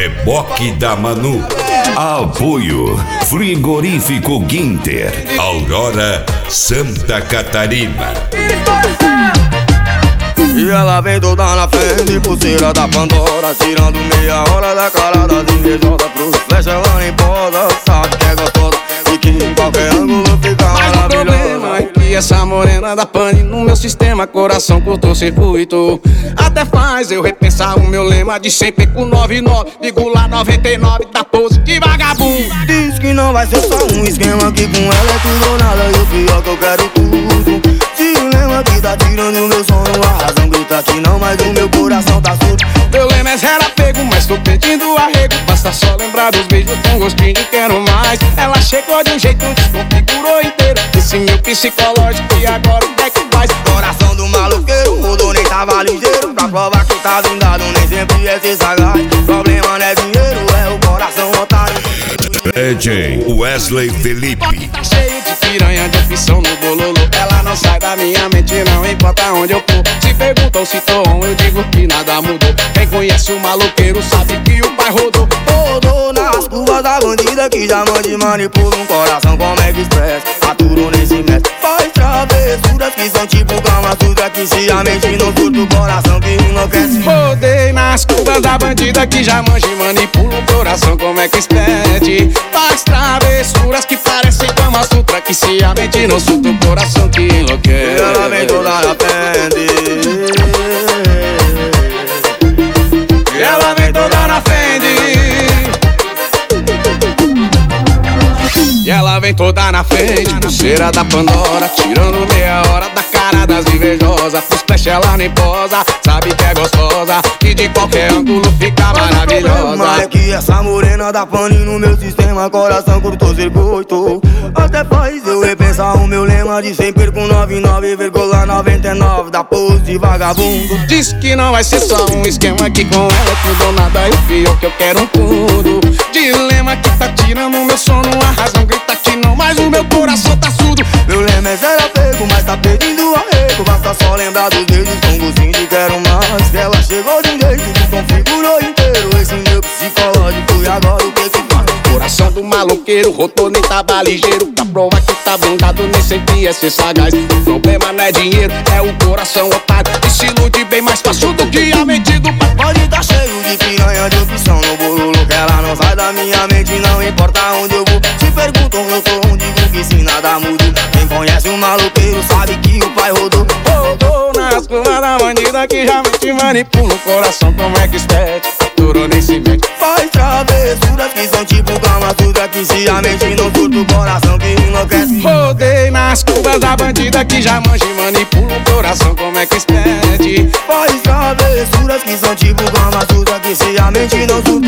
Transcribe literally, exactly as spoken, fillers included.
Reboque da Manu. Apoio Frigorífico Ginter, Aurora, Santa Catarina. E ela vem toda na frente, pulseira da Pandora, tirando meia hora da cara das invejosas. Pro flecha ela nem posa, sabe que é gostosa e que em qualquer ângulo fica maravilhosa. Mas o problema é que essa morena da pane no meu sistema, coração cortou circuito. Até faz eu repensar o meu lema de sempre com noventa e nove vírgula noventa e nove da pose de vagabundo. Diz que não vai ser só um esquema, que com ela é tudo ou nada, e o pior que eu quero tudo. Dilema que tá tirando meu sono, a razão grita que não, mas o meu coração tá surdo. Meu lema é zero apego, mas tô pedindo arrego. Basta só lembrar dos beijos com gostinho de quero mais. Ela chegou de um jeito, desconfigurou inteiro esse meu psicológico, e agora o que é que faz? Coração do maloqueiro, rodou nem tava ligeiro. Pra provar que tá blindado, nem sempre é ser sagaz. Problema não é dinheiro, é o coração otário. D J Wesley Felipe. Tá cheio de piranha, de opção no bololô. Ela não sai da minha mente, não importa onde eu for. Se perguntam se tô on, eu digo que nada mudou. Quem conhece o maloqueiro sabe que o pai rodou. Rodou nas curvas da bandida que já manda e manipula um coração como é que express. Aturou nesse mestre, faz travessuras que são tipo Kama Sutra, que se a mente não surta o coração que enlouquece. Rodei nas curvas da bandida que já manja e manipula um coração como é que expede. Faz travessuras que parecem Kama Sutra, que se a mente não surta o coração que enlouquece. Ela vem toda na frente, ela vem toda na frente, e ela vem toda na frente, pulseira da Pandora, tirando meia hora da cara das invejosas. Pro splash ela nem posa, sabe que é gostosa e de qualquer ângulo fica maravilhosa. Mas é que essa morena da pane no meu sistema, coração cortou circuito. Até faz eu repensar o meu lema de sempre com noventa e nove vírgula noventa e nove da pose de vagabundo. Diz que não vai ser só um esquema, que com ela é tudo ou nada, e o pior que eu quero um tudo. Dilema que tá tirando meu sono, a razão grita que não, mas o meu coração tá surdo. Meu lema é zero apego, mas tá pedindo arrego. Basta só lembrar dos beijos com gostinho de quero mais. Ela chegou de um jeito que configurou inteiro esse meu psicológico, e agora o que que faz? Coração do maloqueiro, rodou nem tava ligeiro. Pra provar que tá blindado, nem sempre é ser sagaz. O problema não é dinheiro, é o coração otário, e se ilude bem mais fácil do que a mente do pai. Pode tá cheio de piranha, de opção no bololô, que ela não sai da minha mente, não importa onde eu vou. Se perguntam eu tô onde, digo que se nada muda. Quem conhece o maloqueiro sabe que o pai rodou. Rodou nas curvas da bandida que já te manipula o coração como é que espete. Aturou nesse mente, faz travessuras que são tipo Kama Sutra, que se a mente não surta o coração que enlouquece. Rodei nas curvas da bandida que já manja e manipula o coração como é que expede. Faz travessuras que são tipo Kama Sutra, que se a mente não surta